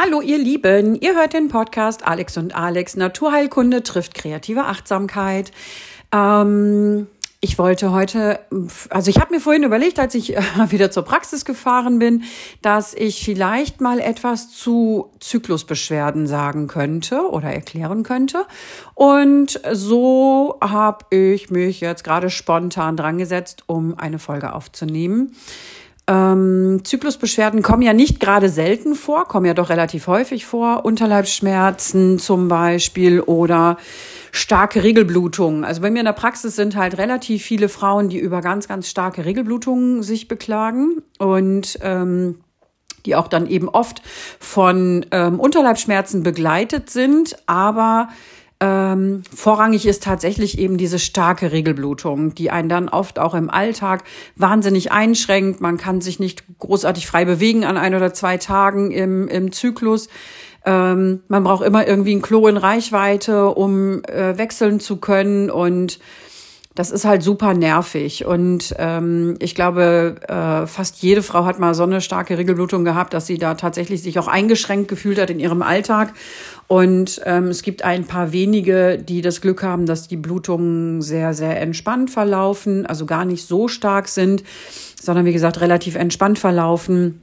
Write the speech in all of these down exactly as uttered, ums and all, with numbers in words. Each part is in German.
Hallo ihr Lieben, ihr hört den Podcast Alex und Alex, Naturheilkunde trifft kreative Achtsamkeit. Ähm, ich wollte heute, also ich habe mir vorhin überlegt, als ich äh, wieder zur Praxis gefahren bin, dass ich vielleicht mal etwas zu Zyklusbeschwerden sagen könnte oder erklären könnte. Und so habe ich mich jetzt gerade spontan dran gesetzt, um eine Folge aufzunehmen. Ähm, Zyklusbeschwerden kommen ja nicht gerade selten vor, kommen ja doch relativ häufig vor. Unterleibsschmerzen zum Beispiel oder starke Regelblutungen. Also bei mir in der Praxis sind halt relativ viele Frauen, die über ganz, ganz starke Regelblutungen sich beklagen und ähm, die auch dann eben oft von ähm, Unterleibsschmerzen begleitet sind, aber Ähm, vorrangig ist tatsächlich eben diese starke Regelblutung, die einen dann oft auch im Alltag wahnsinnig einschränkt. Man kann sich nicht großartig frei bewegen an ein oder zwei Tagen im, im Zyklus. Ähm, man braucht immer irgendwie ein Klo in Reichweite, um äh, wechseln zu können, und das ist halt super nervig. Und ähm, ich glaube, äh, fast jede Frau hat mal so eine starke Regelblutung gehabt, dass sie da tatsächlich sich auch eingeschränkt gefühlt hat in ihrem Alltag. Und ähm, es gibt ein paar wenige, die das Glück haben, dass die Blutungen sehr, sehr entspannt verlaufen, also gar nicht so stark sind, sondern wie gesagt relativ entspannt verlaufen.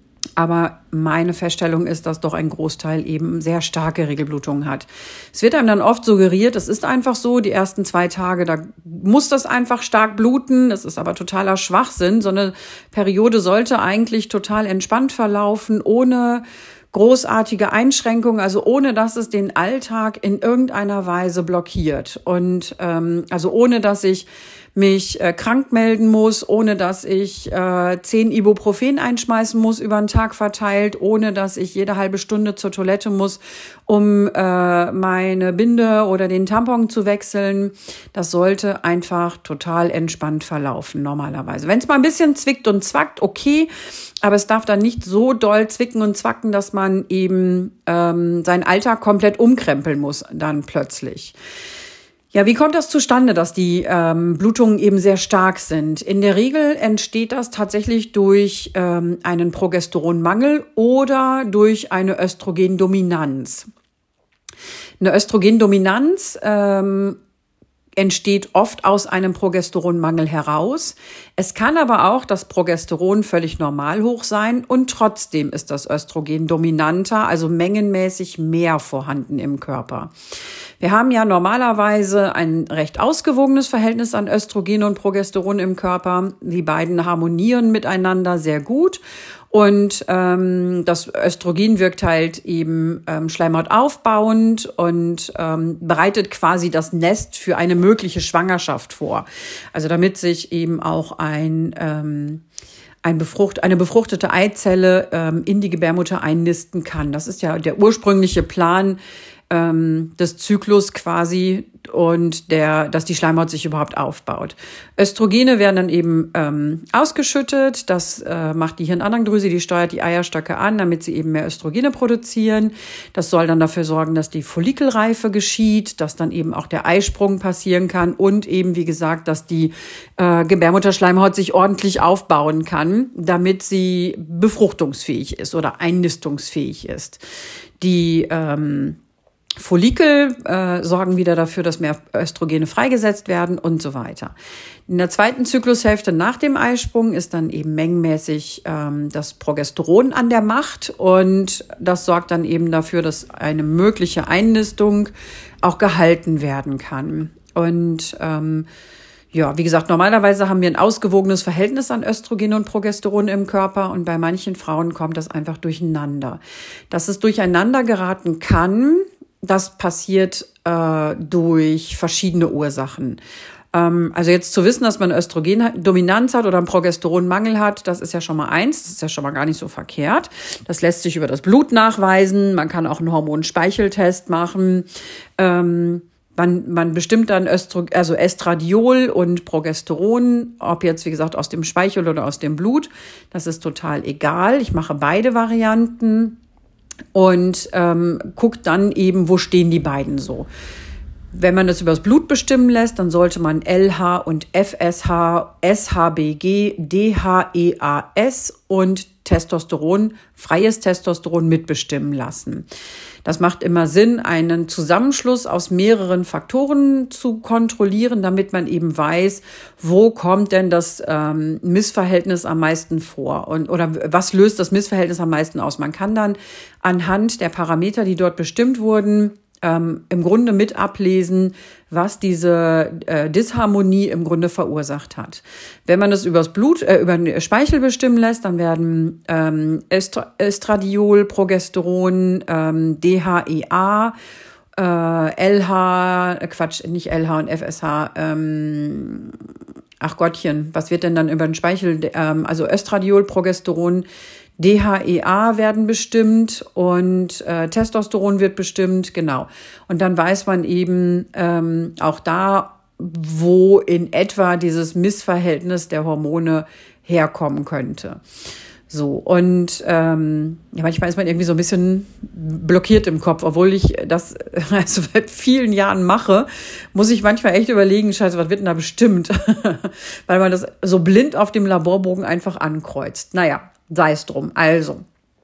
Aber meine Feststellung ist, dass doch ein Großteil eben sehr starke Regelblutungen hat. Es wird einem dann oft suggeriert, es ist einfach so, die ersten zwei Tage, da muss das einfach stark bluten. Das ist aber totaler Schwachsinn. So eine Periode sollte eigentlich total entspannt verlaufen, ohne großartige Einschränkungen, also ohne dass es den Alltag in irgendeiner Weise blockiert. Und ähm, also ohne dass ich mich äh, krank melden muss, ohne dass ich äh, zehn Ibuprofen einschmeißen muss über den Tag verteilt, ohne dass ich jede halbe Stunde zur Toilette muss, um äh, meine Binde oder den Tampon zu wechseln. Das sollte einfach total entspannt verlaufen normalerweise. Wenn es mal ein bisschen zwickt und zwackt, okay, aber es darf dann nicht so doll zwicken und zwacken, dass man eben ähm, seinen Alltag komplett umkrempeln muss dann plötzlich. Ja, wie kommt das zustande, dass die ähm, Blutungen eben sehr stark sind? In der Regel entsteht das tatsächlich durch ähm, einen Progesteronmangel oder durch eine Östrogendominanz. Eine Östrogendominanz ähm, entsteht oft aus einem Progesteronmangel heraus. Es kann aber auch das Progesteron völlig normal hoch sein und trotzdem ist das Östrogen dominanter, also mengenmäßig mehr vorhanden im Körper. Wir haben ja normalerweise ein recht ausgewogenes Verhältnis an Östrogen und Progesteron im Körper. Die beiden harmonieren miteinander sehr gut. Und ähm, das Östrogen wirkt halt eben ähm, Schleimhaut aufbauend und ähm, bereitet quasi das Nest für eine mögliche Schwangerschaft vor. Also damit sich eben auch ein, ähm, ein Befrucht, eine befruchtete Eizelle ähm, in die Gebärmutter einnisten kann. Das ist ja der ursprüngliche Plan ähm, des Zyklus quasi, und der, dass die Schleimhaut sich überhaupt aufbaut. Östrogene werden dann eben ähm, ausgeschüttet. Das äh, macht die Hirnanhangdrüse, die steuert die Eierstöcke an, damit sie eben mehr Östrogene produzieren. Das soll dann dafür sorgen, dass die Follikelreife geschieht, dass dann eben auch der Eisprung passieren kann und eben, wie gesagt, dass die äh, Gebärmutterschleimhaut sich ordentlich aufbauen kann, damit sie befruchtungsfähig ist oder einnistungsfähig ist. Die ähm, Follikel äh, sorgen wieder dafür, dass mehr Östrogene freigesetzt werden und so weiter. In der zweiten Zyklushälfte nach dem Eisprung ist dann eben mengenmäßig ähm, das Progesteron an der Macht, und das sorgt dann eben dafür, dass eine mögliche Einnistung auch gehalten werden kann. Und ähm, ja, wie gesagt, normalerweise haben wir ein ausgewogenes Verhältnis an Östrogen und Progesteron im Körper, und bei manchen Frauen kommt das einfach durcheinander. Dass es durcheinander geraten kann, das passiert äh, durch verschiedene Ursachen. Ähm, also jetzt zu wissen, dass man Östrogendominanz hat oder einen Progesteronmangel hat, das ist ja schon mal eins, das ist ja schon mal gar nicht so verkehrt. Das lässt sich über das Blut nachweisen. Man kann auch einen Hormonspeicheltest machen. Ähm, man, man bestimmt dann Östro, also Estradiol und Progesteron, ob jetzt, wie gesagt, aus dem Speichel oder aus dem Blut. Das ist total egal. Ich mache beide Varianten. Und ähm, guckt dann eben, wo stehen die beiden so. Wenn man das übers Blut bestimmen lässt, dann sollte man L H und F S H, S H B G, D H E A S und Testosteron, freies Testosteron mitbestimmen lassen. Das macht immer Sinn, einen Zusammenschluss aus mehreren Faktoren zu kontrollieren, damit man eben weiß, wo kommt denn das ähm, Missverhältnis am meisten vor und oder was löst das Missverhältnis am meisten aus. Man kann dann anhand der Parameter, die dort bestimmt wurden, ähm, im Grunde mit ablesen, was diese äh, Disharmonie im Grunde verursacht hat. Wenn man das übers Blut, äh, über den Speichel bestimmen lässt, dann werden ähm, Estra- Estradiol, Progesteron, ähm, D H E A, äh, L H, äh, Quatsch, nicht L H und F S H, ähm, ach Gottchen, was wird denn dann über den Speichel, ähm, also Östradiol, Progesteron, D H E A werden bestimmt und äh, Testosteron wird bestimmt, genau. Und dann weiß man eben ähm, auch da, wo in etwa dieses Missverhältnis der Hormone herkommen könnte. So, und ähm, ja, manchmal ist man irgendwie so ein bisschen blockiert im Kopf, obwohl ich das also seit vielen Jahren mache, muss ich manchmal echt überlegen, scheiße, was wird denn da bestimmt? Weil man das so blind auf dem Laborbogen einfach ankreuzt. Naja, sei es drum. Also,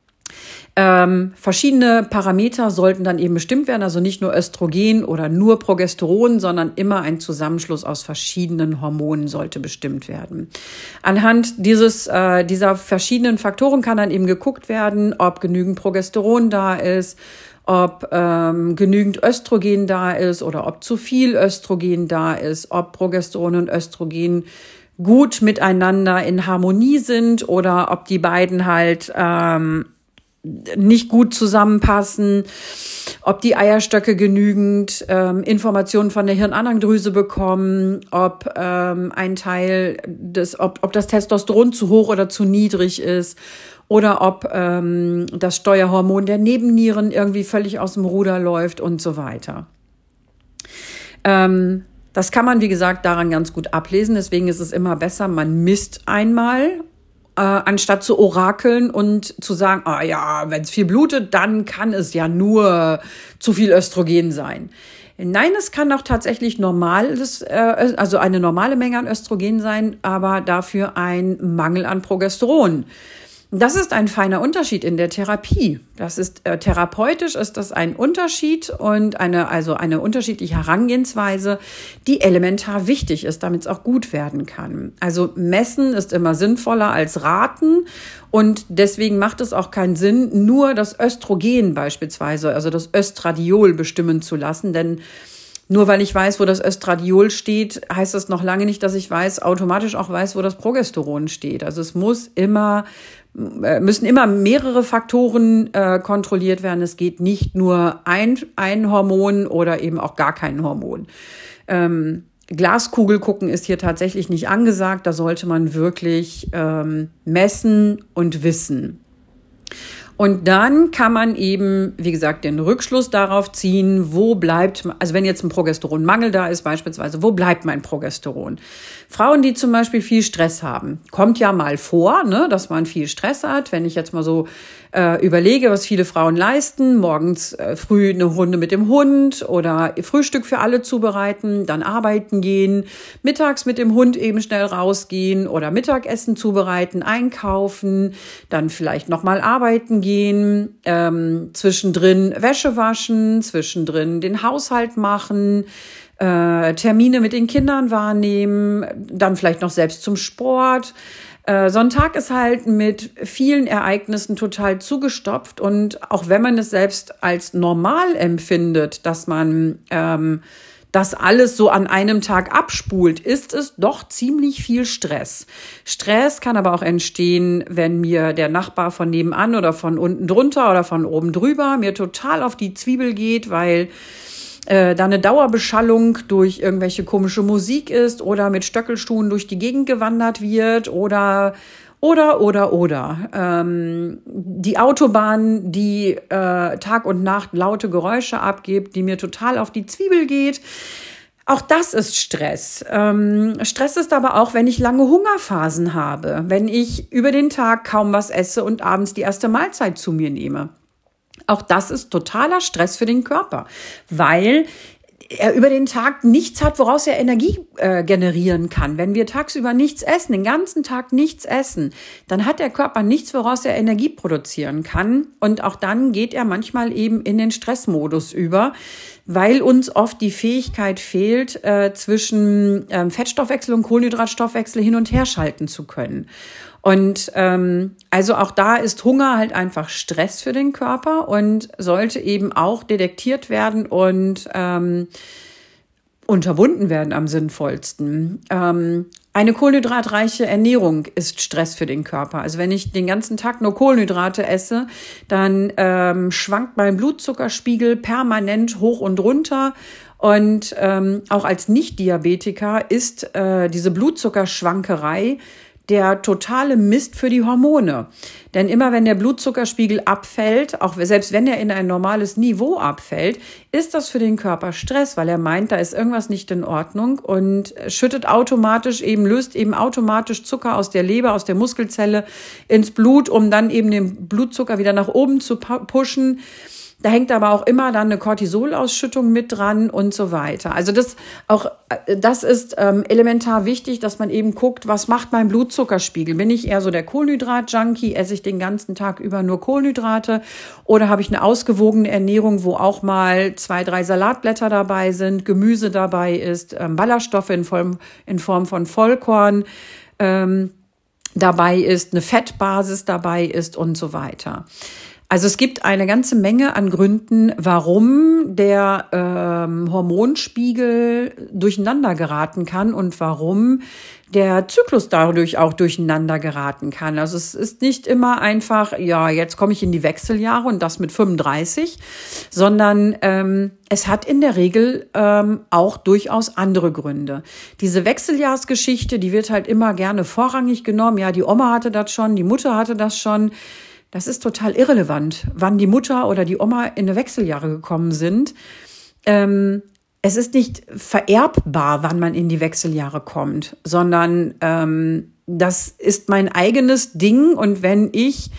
ähm, verschiedene Parameter sollten dann eben bestimmt werden, also nicht nur Östrogen oder nur Progesteron, sondern immer ein Zusammenschluss aus verschiedenen Hormonen sollte bestimmt werden. Anhand dieses, äh, dieser verschiedenen Faktoren kann dann eben geguckt werden, ob genügend Progesteron da ist, ob ähm, genügend Östrogen da ist oder ob zu viel Östrogen da ist, ob Progesteron und Östrogen gut miteinander in Harmonie sind oder ob die beiden halt ähm, nicht gut zusammenpassen, ob die Eierstöcke genügend ähm, Informationen von der Hirnanhangdrüse bekommen, ob ähm, ein Teil des, ob, ob das Testosteron zu hoch oder zu niedrig ist oder ob ähm, das Steuerhormon der Nebennieren irgendwie völlig aus dem Ruder läuft und so weiter. Ähm, Das kann man, wie gesagt, daran ganz gut ablesen. Deswegen ist es immer besser, man misst einmal, äh, anstatt zu orakeln und zu sagen, ah ja, wenn es viel blutet, dann kann es ja nur zu viel Östrogen sein. Nein, es kann auch tatsächlich normales, äh, also eine normale Menge an Östrogen sein, aber dafür ein Mangel an Progesteron. Das ist ein feiner Unterschied in der Therapie. Das ist äh, therapeutisch ist das ein Unterschied und eine also eine unterschiedliche Herangehensweise, die elementar wichtig ist, damit es auch gut werden kann. Also messen ist immer sinnvoller als raten und deswegen macht es auch keinen Sinn, nur das Östrogen beispielsweise, also das Östradiol bestimmen zu lassen, denn nur weil ich weiß, wo das Östradiol steht, heißt das noch lange nicht, dass ich weiß, automatisch auch weiß, wo das Progesteron steht. Also es muss immer, müssen immer mehrere Faktoren äh, kontrolliert werden. Es geht nicht nur ein, ein Hormon oder eben auch gar kein Hormon. Ähm, Glaskugel gucken ist hier tatsächlich nicht angesagt. Da sollte man wirklich ähm, messen und wissen. Und dann kann man eben, wie gesagt, den Rückschluss darauf ziehen, wo bleibt, also wenn jetzt ein Progesteronmangel da ist beispielsweise, wo bleibt mein Progesteron? Frauen, die zum Beispiel viel Stress haben, kommt ja mal vor, ne, dass man viel Stress hat. Wenn ich jetzt mal so äh, überlege, was viele Frauen leisten, morgens äh, früh eine Runde mit dem Hund oder Frühstück für alle zubereiten, dann arbeiten gehen, mittags mit dem Hund eben schnell rausgehen oder Mittagessen zubereiten, einkaufen, dann vielleicht nochmal arbeiten gehen, ähm, zwischendrin Wäsche waschen, zwischendrin den Haushalt machen, äh, Termine mit den Kindern wahrnehmen, dann vielleicht noch selbst zum Sport. Äh, so ein Tag ist halt mit vielen Ereignissen total zugestopft und auch wenn man es selbst als normal empfindet, dass man ähm, das alles so an einem Tag abspult, ist es doch ziemlich viel Stress. Stress kann aber auch entstehen, wenn mir der Nachbar von nebenan oder von unten drunter oder von oben drüber mir total auf die Zwiebel geht, weil äh, da eine Dauerbeschallung durch irgendwelche komische Musik ist oder mit Stöckelschuhen durch die Gegend gewandert wird oder Oder, oder, oder. Ähm, die Autobahn, die äh, Tag und Nacht laute Geräusche abgibt, die mir total auf die Zwiebel geht. Auch das ist Stress. Ähm, Stress ist aber auch, wenn ich lange Hungerphasen habe, wenn ich über den Tag kaum was esse und abends die erste Mahlzeit zu mir nehme. Auch das ist totaler Stress für den Körper, weil er über den Tag nichts hat, woraus er Energie äh, generieren kann. Wenn wir tagsüber nichts essen, den ganzen Tag nichts essen, dann hat der Körper nichts, woraus er Energie produzieren kann. Und auch dann geht er manchmal eben in den Stressmodus über, weil uns oft die Fähigkeit fehlt, äh, zwischen ähm, Fettstoffwechsel und Kohlenhydratstoffwechsel hin und her schalten zu können. Und ähm, also auch da ist Hunger halt einfach Stress für den Körper und sollte eben auch detektiert werden und ähm, unterbunden werden am sinnvollsten. Ähm, eine kohlenhydratreiche Ernährung ist Stress für den Körper. Also wenn ich den ganzen Tag nur Kohlenhydrate esse, dann ähm, schwankt mein Blutzuckerspiegel permanent hoch und runter. Und ähm, auch als Nicht-Diabetiker ist äh, diese Blutzuckerschwankerei der totale Mist für die Hormone. Denn immer wenn der Blutzuckerspiegel abfällt, auch selbst wenn er in ein normales Niveau abfällt, ist das für den Körper Stress, weil er meint, da ist irgendwas nicht in Ordnung und schüttet automatisch eben, löst eben automatisch Zucker aus der Leber, aus der Muskelzelle ins Blut, um dann eben den Blutzucker wieder nach oben zu pushen. Da hängt aber auch immer dann eine Cortisolausschüttung mit dran und so weiter. Also das auch, das ist ähm, elementar wichtig, dass man eben guckt, was macht mein Blutzuckerspiegel? Bin ich eher so der Kohlenhydrat-Junkie? Esse ich den ganzen Tag über nur Kohlenhydrate? Oder habe ich eine ausgewogene Ernährung, wo auch mal zwei, drei Salatblätter dabei sind, Gemüse dabei ist, ähm, Ballaststoffe in Form, in Form von Vollkorn ähm, dabei ist, eine Fettbasis dabei ist und so weiter. Also es gibt eine ganze Menge an Gründen, warum der ähm, Hormonspiegel durcheinander geraten kann und warum der Zyklus dadurch auch durcheinander geraten kann. Also es ist nicht immer einfach, ja, jetzt komme ich in die Wechseljahre und das mit fünfunddreißig, sondern ähm, es hat in der Regel ähm, auch durchaus andere Gründe. Diese Wechseljahrsgeschichte, die wird halt immer gerne vorrangig genommen. Ja, die Oma hatte das schon, die Mutter hatte das schon. Das ist total irrelevant, wann die Mutter oder die Oma in die Wechseljahre gekommen sind. Ähm, es ist nicht vererbbar, wann man in die Wechseljahre kommt, sondern ähm, das ist mein eigenes Ding. Und wenn ich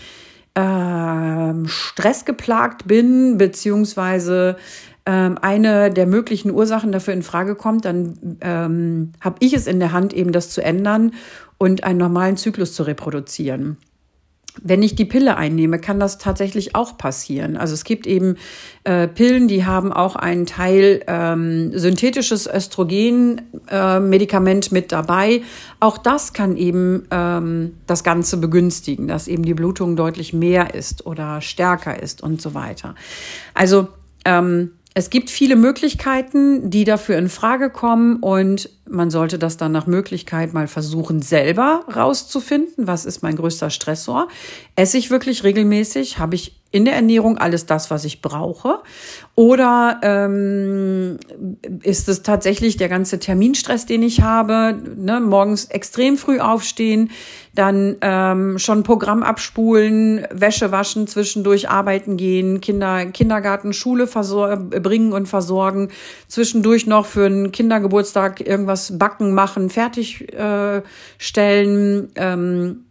ähm, stressgeplagt bin, beziehungsweise ähm, eine der möglichen Ursachen dafür in Frage kommt, dann ähm, habe ich es in der Hand, eben das zu ändern und einen normalen Zyklus zu reproduzieren. Wenn ich die Pille einnehme, kann das tatsächlich auch passieren. Also es gibt eben äh, Pillen, die haben auch einen Teil ähm, synthetisches Östrogen-Medikament äh, mit dabei. Auch das kann eben ähm, das Ganze begünstigen, dass eben die Blutung deutlich mehr ist oder stärker ist und so weiter. Also ähm, es gibt viele Möglichkeiten, die dafür in Frage kommen und man sollte das dann nach Möglichkeit mal versuchen, selber rauszufinden. Was ist mein größter Stressor? Esse ich wirklich regelmäßig? Habe ich in der Ernährung alles das, was ich brauche? Oder ähm, ist es tatsächlich der ganze Terminstress, den ich habe? Ne? Morgens extrem früh aufstehen, dann ähm, schon Programm abspulen, Wäsche waschen, zwischendurch arbeiten gehen, Kinder, Kindergarten, Schule versor- bringen und versorgen, zwischendurch noch für einen Kindergeburtstag irgendwas backen, machen, fertigstellen äh, stellen, ähm,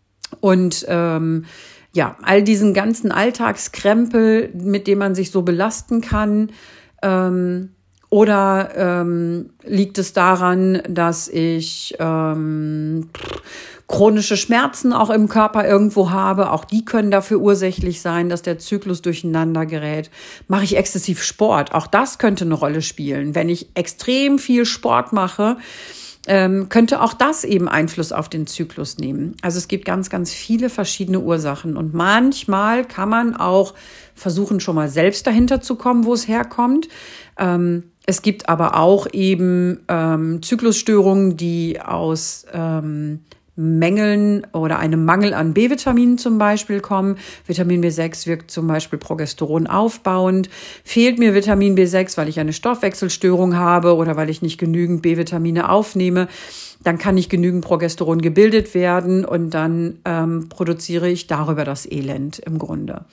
und ähm, ja, all diesen ganzen Alltagskrempel, mit dem man sich so belasten kann. Ähm, oder ähm, liegt es daran, dass ich ähm, chronische Schmerzen auch im Körper irgendwo habe? Auch die können dafür ursächlich sein, dass der Zyklus durcheinander gerät. Mache ich exzessiv Sport? Auch das könnte eine Rolle spielen. Wenn ich extrem viel Sport mache, Ähm, könnte auch das eben Einfluss auf den Zyklus nehmen. Also es gibt ganz, ganz viele verschiedene Ursachen und manchmal kann man auch versuchen, schon mal selbst dahinter zu kommen, wo es herkommt. Ähm, es gibt aber auch eben ähm, Zyklusstörungen, die aus ähm, Mängeln oder einem Mangel an B-Vitaminen zum Beispiel kommen. Vitamin B sechs wirkt zum Beispiel Progesteron aufbauend. Fehlt mir Vitamin B sechs, weil ich eine Stoffwechselstörung habe oder weil ich nicht genügend B-Vitamine aufnehme, dann kann nicht genügend Progesteron gebildet werden und dann ähm, produziere ich darüber das Elend im Grunde.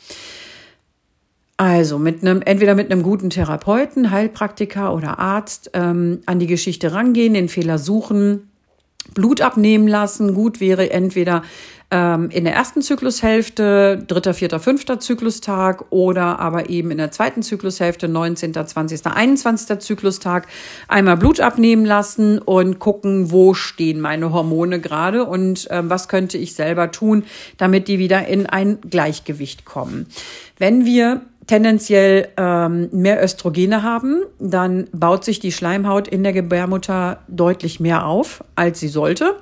Also mit einem, entweder mit einem guten Therapeuten, Heilpraktiker oder Arzt ähm, an die Geschichte rangehen, den Fehler suchen, Blut abnehmen lassen. Gut wäre entweder ähm, in der ersten Zyklushälfte, dritter, vierter, fünfter Zyklustag oder aber eben in der zweiten Zyklushälfte, neunzehnter, zwanzigster, einundzwanzigster Zyklustag, einmal Blut abnehmen lassen und gucken, wo stehen meine Hormone gerade und ähm, was könnte ich selber tun, damit die wieder in ein Gleichgewicht kommen. Wenn wir tendenziell ähm, mehr Östrogene haben, dann baut sich die Schleimhaut in der Gebärmutter deutlich mehr auf, als sie sollte.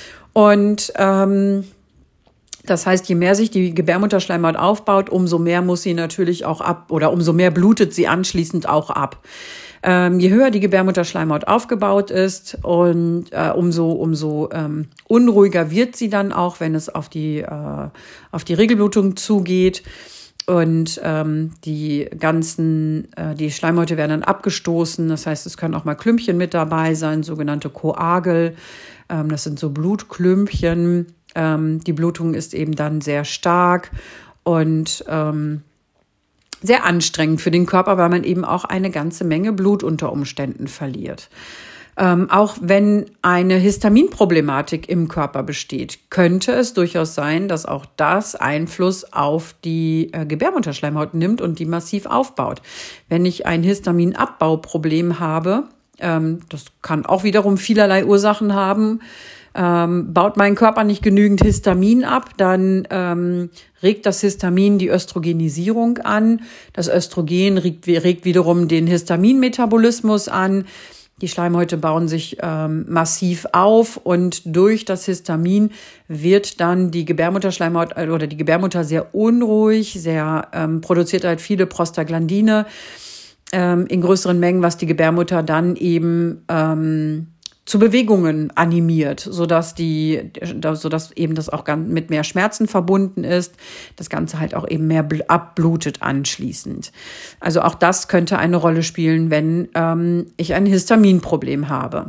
Und ähm, das heißt, je mehr sich die Gebärmutterschleimhaut aufbaut, umso mehr muss sie natürlich auch ab oder umso mehr blutet sie anschließend auch ab. Ähm, je höher die Gebärmutterschleimhaut aufgebaut ist und äh, umso umso ähm, unruhiger wird sie dann auch, wenn es auf die äh, auf die Regelblutung zugeht. Und ähm, die ganzen, äh, die Schleimhäute werden dann abgestoßen. Das heißt, es können auch mal Klümpchen mit dabei sein, sogenannte Koagel. Ähm, das sind so Blutklümpchen. Ähm, die Blutung ist eben dann sehr stark und ähm, sehr anstrengend für den Körper, weil man eben auch eine ganze Menge Blut unter Umständen verliert. Ähm, auch wenn eine Histaminproblematik im Körper besteht, könnte es durchaus sein, dass auch das Einfluss auf die äh, Gebärmutterschleimhaut nimmt und die massiv aufbaut. Wenn ich ein Histaminabbauproblem habe, ähm, das kann auch wiederum vielerlei Ursachen haben, ähm, baut mein Körper nicht genügend Histamin ab, dann ähm, regt das Histamin die Östrogenisierung an. Das Östrogen regt, regt wiederum den Histaminmetabolismus an. Die Schleimhäute bauen sich ähm, massiv auf und durch das Histamin wird dann die Gebärmutterschleimhaut oder die Gebärmutter sehr unruhig, sehr ähm, produziert halt viele Prostaglandine ähm, in größeren Mengen, was die Gebärmutter dann eben ähm, zu Bewegungen animiert, sodass die, sodass eben das auch mit mehr Schmerzen verbunden ist, das Ganze halt auch eben mehr abblutet anschließend. Also auch das könnte eine Rolle spielen, wenn ähm, ich ein Histaminproblem habe.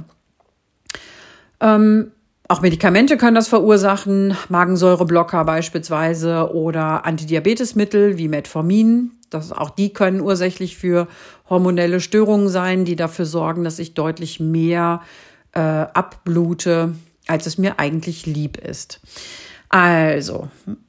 Ähm, auch Medikamente können das verursachen, Magensäureblocker beispielsweise oder Antidiabetesmittel wie Metformin. Das, auch die können ursächlich für hormonelle Störungen sein, die dafür sorgen, dass ich deutlich mehr äh, abblute, als es mir eigentlich lieb ist. Also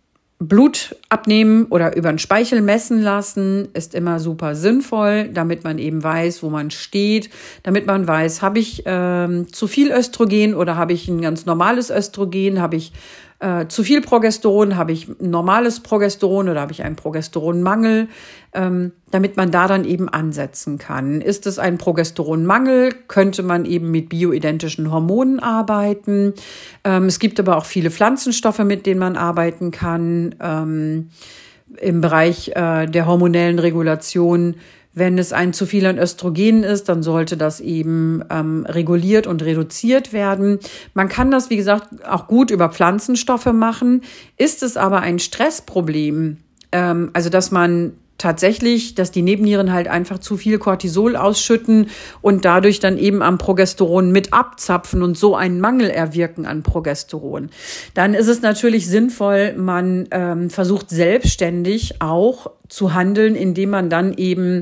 Blut abnehmen oder über den Speichel messen lassen ist immer super sinnvoll, damit man eben weiß, wo man steht, damit man weiß, habe ich ähm, zu viel Östrogen oder habe ich ein ganz normales Östrogen, habe ich äh, zu viel Progesteron, habe ich ein normales Progesteron oder habe ich einen Progesteronmangel, ähm, damit man da dann eben ansetzen kann. Ist es ein Progesteronmangel, könnte man eben mit bioidentischen Hormonen arbeiten. Ähm, es gibt aber auch viele Pflanzenstoffe, mit denen man arbeiten kann. Ähm, im Bereich äh, der hormonellen Regulation, wenn es ein zu viel an Östrogenen ist, dann sollte das eben ähm, reguliert und reduziert werden. Man kann das, wie gesagt, auch gut über Pflanzenstoffe machen. Ist es aber ein Stressproblem, ähm, also dass man tatsächlich, dass die Nebennieren halt einfach zu viel Cortisol ausschütten und dadurch dann eben am Progesteron mit abzapfen und so einen Mangel erwirken an Progesteron. Dann ist es natürlich sinnvoll, man ähm, versucht selbstständig auch zu handeln, indem man dann eben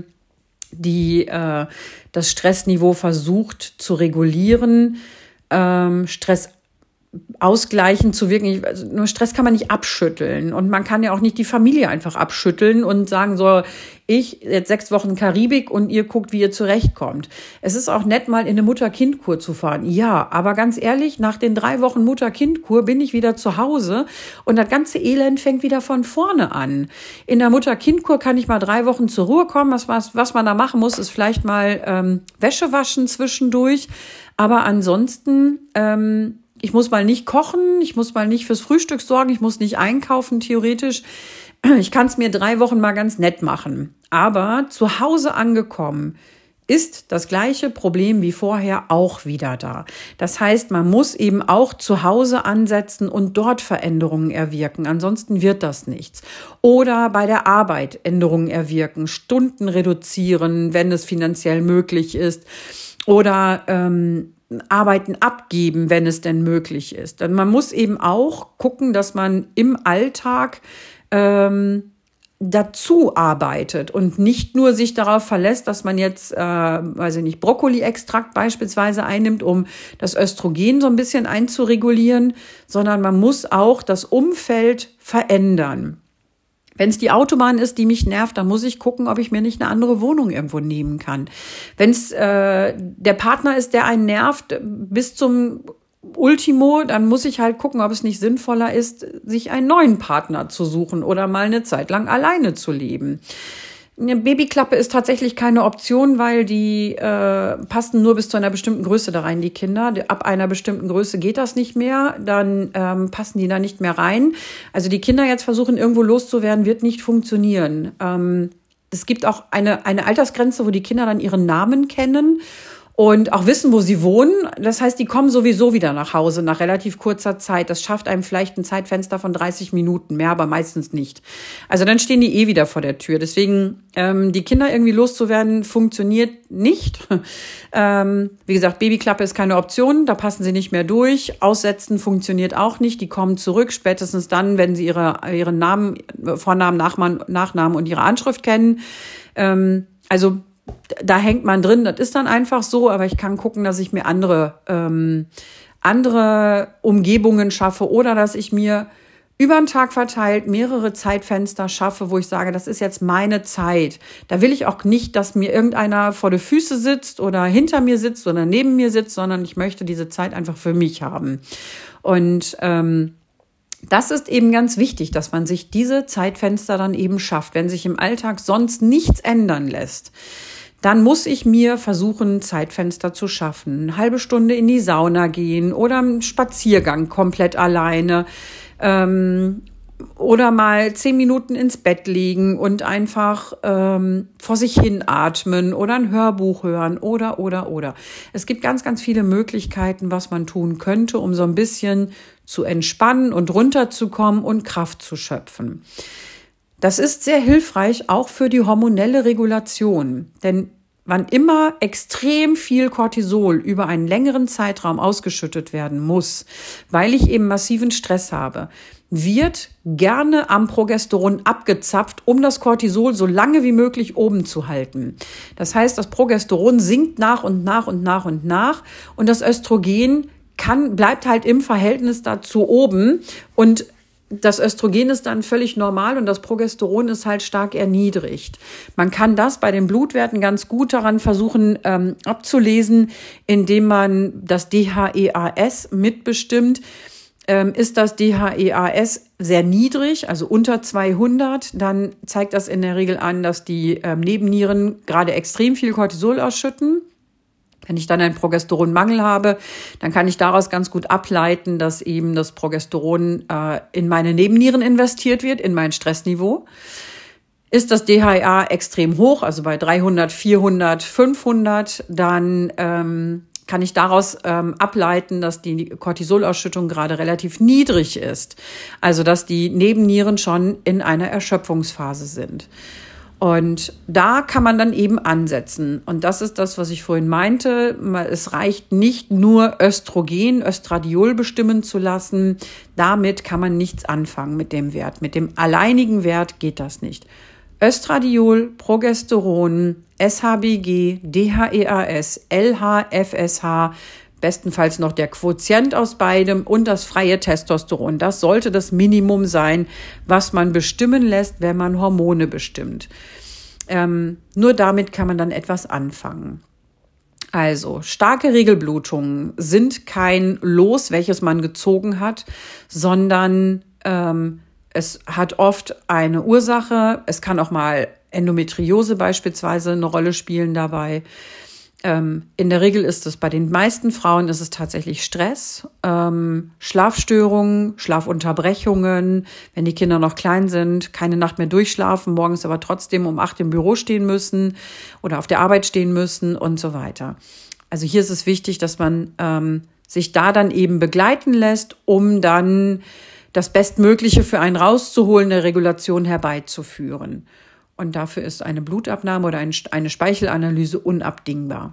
die äh, das Stressniveau versucht zu regulieren, ähm, Stress ausgleichen zu wirken. Also nur Stress kann man nicht abschütteln und man kann ja auch nicht die Familie einfach abschütteln und sagen so, ich jetzt sechs Wochen Karibik und ihr guckt, wie ihr zurechtkommt. Es ist auch nett, mal in eine Mutter-Kind-Kur zu fahren. Ja, aber ganz ehrlich, nach den drei Wochen Mutter-Kind-Kur bin ich wieder zu Hause und das ganze Elend fängt wieder von vorne an. In der Mutter-Kind-Kur kann ich mal drei Wochen zur Ruhe kommen. Was, was, was man da machen muss, ist vielleicht mal ähm, Wäsche waschen zwischendurch. Aber ansonsten ähm, ich muss mal nicht kochen, ich muss mal nicht fürs Frühstück sorgen, ich muss nicht einkaufen, theoretisch. Ich kann es mir drei Wochen mal ganz nett machen. Aber zu Hause angekommen ist das gleiche Problem wie vorher auch wieder da. Das heißt, man muss eben auch zu Hause ansetzen und dort Veränderungen erwirken. Ansonsten wird das nichts. Oder bei der Arbeit Änderungen erwirken, Stunden reduzieren, wenn es finanziell möglich ist. Oder ähm, Arbeiten abgeben, wenn es denn möglich ist. Denn man muss eben auch gucken, dass man im Alltag ähm, dazu arbeitet und nicht nur sich darauf verlässt, dass man jetzt, äh, weiß ich nicht, Brokkoli-Extrakt beispielsweise einnimmt, um das Östrogen so ein bisschen einzuregulieren, sondern man muss auch das Umfeld verändern. Wenn es die Autobahn ist, die mich nervt, dann muss ich gucken, ob ich mir nicht eine andere Wohnung irgendwo nehmen kann. Wenn es äh, der Partner ist, der einen nervt bis zum Ultimo, dann muss ich halt gucken, ob es nicht sinnvoller ist, sich einen neuen Partner zu suchen oder mal eine Zeit lang alleine zu leben. Eine Babyklappe ist tatsächlich keine Option, weil die äh, passen nur bis zu einer bestimmten Größe da rein, die Kinder. Ab einer bestimmten Größe geht das nicht mehr, dann ähm, passen die da nicht mehr rein. Also die Kinder jetzt versuchen, irgendwo loszuwerden, wird nicht funktionieren. Ähm, es gibt auch eine, eine Altersgrenze, wo die Kinder dann ihren Namen kennen und auch wissen, wo sie wohnen. Das heißt, die kommen sowieso wieder nach Hause nach relativ kurzer Zeit. Das schafft einem vielleicht ein Zeitfenster von dreißig Minuten, mehr aber meistens nicht. Also dann stehen die eh wieder vor der Tür. Deswegen, ähm, die Kinder irgendwie loszuwerden, funktioniert nicht. ähm, wie gesagt, Babyklappe ist keine Option, da passen sie nicht mehr durch. Aussetzen funktioniert auch nicht. Die kommen zurück, spätestens dann, wenn sie ihre, ihren Namen, Vornamen, Nachnamen, Nachnamen und ihre Anschrift kennen. Ähm, also da hängt man drin, das ist dann einfach so, aber ich kann gucken, dass ich mir andere, ähm, andere Umgebungen schaffe oder dass ich mir über den Tag verteilt mehrere Zeitfenster schaffe, wo ich sage, das ist jetzt meine Zeit. Da will ich auch nicht, dass mir irgendeiner vor die Füße sitzt oder hinter mir sitzt oder neben mir sitzt, sondern ich möchte diese Zeit einfach für mich haben. Und ähm, das ist eben ganz wichtig, dass man sich diese Zeitfenster dann eben schafft. Wenn sich im Alltag sonst nichts ändern lässt, dann muss ich mir versuchen, Zeitfenster zu schaffen. Eine halbe Stunde in die Sauna gehen oder einen Spaziergang komplett alleine. Ähm, oder mal zehn Minuten ins Bett liegen und einfach ähm, vor sich hin atmen oder ein Hörbuch hören oder, oder, oder. Es gibt ganz, ganz viele Möglichkeiten, was man tun könnte, um so ein bisschen zu entspannen und runterzukommen und Kraft zu schöpfen. Das ist sehr hilfreich auch für die hormonelle Regulation, denn wann immer extrem viel Cortisol über einen längeren Zeitraum ausgeschüttet werden muss, weil ich eben massiven Stress habe, wird gerne am Progesteron abgezapft, um das Cortisol so lange wie möglich oben zu halten. Das heißt, das Progesteron sinkt nach und nach und nach und nach und das Östrogen kann, bleibt halt im Verhältnis dazu oben und das Östrogen ist dann völlig normal und das Progesteron ist halt stark erniedrigt. Man kann das bei den Blutwerten ganz gut daran versuchen ähm, abzulesen, indem man das D H E A S mitbestimmt. Ähm, ist das D H E A S sehr niedrig, also unter zweihundert, dann zeigt das in der Regel an, dass die ähm, Nebennieren gerade extrem viel Cortisol ausschütten. Wenn ich dann einen Progesteronmangel habe, dann kann ich daraus ganz gut ableiten, dass eben das Progesteron äh, in meine Nebennieren investiert wird, in mein Stressniveau. Ist das D H E A extrem hoch, also bei dreihundert, vierhundert, fünfhundert, dann ähm, kann ich daraus ähm, ableiten, dass die Cortisolausschüttung gerade relativ niedrig ist. Also dass die Nebennieren schon in einer Erschöpfungsphase sind. Und da kann man dann eben ansetzen. Und das ist das, was ich vorhin meinte. Es reicht nicht nur Östrogen, Östradiol bestimmen zu lassen. Damit kann man nichts anfangen mit dem Wert. Mit dem alleinigen Wert geht das nicht. Östradiol, Progesteron, S H B G, D H E A S, L H, F S H, bestenfalls noch der Quotient aus beidem und das freie Testosteron. Das sollte das Minimum sein, was man bestimmen lässt, wenn man Hormone bestimmt. Ähm, nur damit kann man dann etwas anfangen. Also, starke Regelblutungen sind kein Los, welches man gezogen hat, sondern ähm, es hat oft eine Ursache. Es kann auch mal Endometriose beispielsweise eine Rolle spielen dabei. In der Regel ist es bei den meisten Frauen ist es tatsächlich Stress, ähm, Schlafstörungen, Schlafunterbrechungen, wenn die Kinder noch klein sind, keine Nacht mehr durchschlafen, morgens aber trotzdem um acht im Büro stehen müssen oder auf der Arbeit stehen müssen und so weiter. Also hier ist es wichtig, dass man ähm, sich da dann eben begleiten lässt, um dann das Bestmögliche für einen rauszuholen, eine Regulation herbeizuführen. Und dafür ist eine Blutabnahme oder eine Speichelanalyse unabdingbar.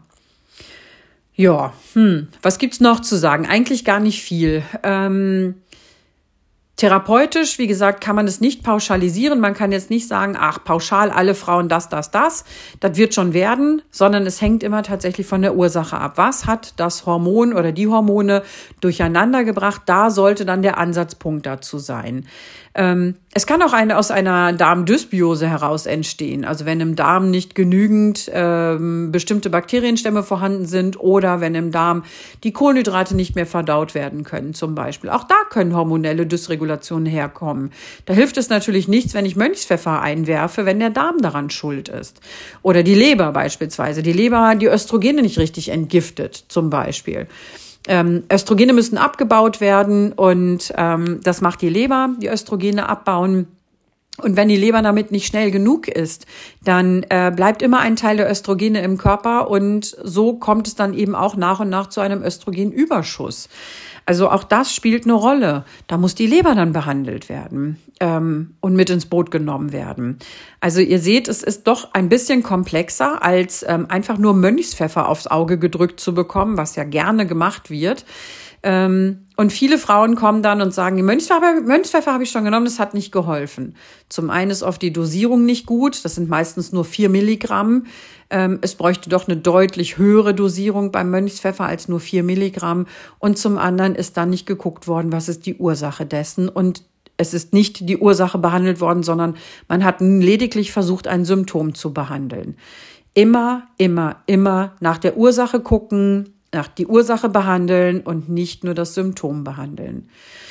Ja, hm, was gibt's noch zu sagen? Eigentlich gar nicht viel. Ähm, Therapeutisch, wie gesagt, kann man es nicht pauschalisieren. Man kann jetzt nicht sagen, ach, pauschal alle Frauen das, das, das. Das wird schon werden, sondern es hängt immer tatsächlich von der Ursache ab. Was hat das Hormon oder die Hormone durcheinander gebracht? Da sollte dann der Ansatzpunkt dazu sein. Ähm, es kann auch eine, aus einer Darmdysbiose heraus entstehen. Also wenn im Darm nicht genügend ähm, bestimmte Bakterienstämme vorhanden sind oder wenn im Darm die Kohlenhydrate nicht mehr verdaut werden können zum Beispiel. Auch da können hormonelle Dysregulationen herkommen. Da hilft es natürlich nichts, wenn ich Mönchspfeffer einwerfe, wenn der Darm daran schuld ist. Oder die Leber beispielsweise. Die Leber die Östrogene nicht richtig entgiftet zum Beispiel. Ähm, Östrogene müssen abgebaut werden und ähm, das macht die Leber, die Östrogene abbauen. Und wenn die Leber damit nicht schnell genug ist, dann äh, bleibt immer ein Teil der Östrogene im Körper und so kommt es dann eben auch nach und nach zu einem Östrogenüberschuss. Also auch das spielt eine Rolle. Da muss die Leber dann behandelt werden ähm, und mit ins Boot genommen werden. Also ihr seht, es ist doch ein bisschen komplexer, als ähm, einfach nur Mönchspfeffer aufs Auge gedrückt zu bekommen, was ja gerne gemacht wird. Ähm, und viele Frauen kommen dann und sagen, die Mönchspfeffer, Mönchspfeffer habe ich schon genommen, das hat nicht geholfen. Zum einen ist oft die Dosierung nicht gut, das sind meistens nur vier Milligramm. Ähm, es bräuchte doch eine deutlich höhere Dosierung beim Mönchspfeffer als nur vier Milligramm. Und zum anderen ist dann nicht geguckt worden, was ist die Ursache dessen. Und es ist nicht die Ursache behandelt worden, sondern man hat lediglich versucht, ein Symptom zu behandeln. Immer, immer, immer nach der Ursache gucken, nach die Ursache behandeln und nicht nur das Symptom behandeln.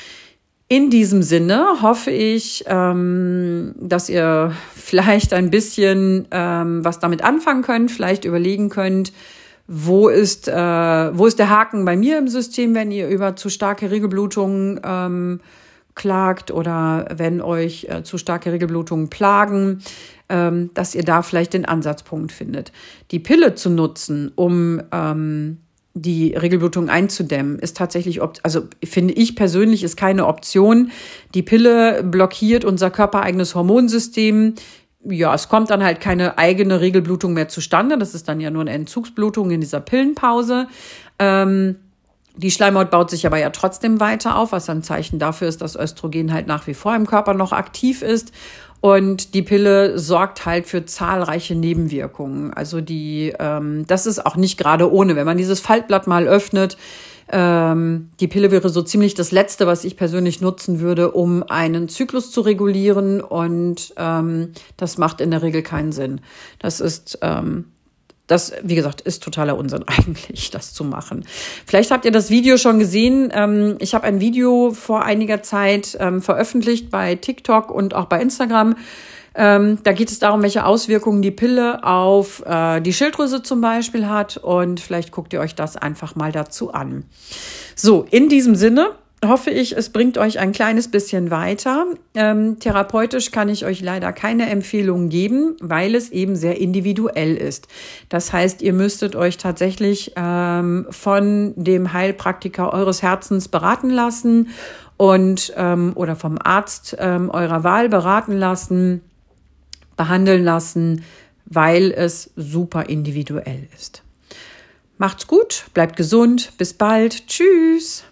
In diesem Sinne hoffe ich, ähm, dass ihr vielleicht ein bisschen ähm, was damit anfangen könnt, vielleicht überlegen könnt, wo ist, äh, wo ist der Haken bei mir im System, wenn ihr über zu starke Regelblutungen ähm, klagt oder wenn euch äh, zu starke Regelblutungen plagen, ähm, dass ihr da vielleicht den Ansatzpunkt findet. Die Pille zu nutzen, um ähm, die Regelblutung einzudämmen, ist tatsächlich, also finde ich persönlich, ist keine Option. Die Pille blockiert unser körpereigenes Hormonsystem. Ja, es kommt dann halt keine eigene Regelblutung mehr zustande. Das ist dann ja nur eine Entzugsblutung in dieser Pillenpause. Ähm, die Schleimhaut baut sich aber ja trotzdem weiter auf, was ein Zeichen dafür ist, dass Östrogen halt nach wie vor im Körper noch aktiv ist. Und die Pille sorgt halt für zahlreiche Nebenwirkungen. Also die, ähm, das ist auch nicht gerade ohne. Wenn man dieses Faltblatt mal öffnet, ähm, die Pille wäre so ziemlich das Letzte, was ich persönlich nutzen würde, um einen Zyklus zu regulieren. Und ähm, das macht in der Regel keinen Sinn. Das ist ähm, Das, wie gesagt, ist totaler Unsinn eigentlich, das zu machen. Vielleicht habt ihr das Video schon gesehen. Ich habe ein Video vor einiger Zeit veröffentlicht bei TikTok und auch bei Instagram. Da geht es darum, welche Auswirkungen die Pille auf die Schilddrüse zum Beispiel hat. Und vielleicht guckt ihr euch das einfach mal dazu an. So, in diesem Sinne hoffe ich, es bringt euch ein kleines bisschen weiter. Ähm, therapeutisch kann ich euch leider keine Empfehlungen geben, weil es eben sehr individuell ist. Das heißt, ihr müsstet euch tatsächlich ähm, von dem Heilpraktiker eures Herzens beraten lassen und ähm, oder vom Arzt ähm, eurer Wahl beraten lassen, behandeln lassen, weil es super individuell ist. Macht's gut, bleibt gesund, bis bald, tschüss!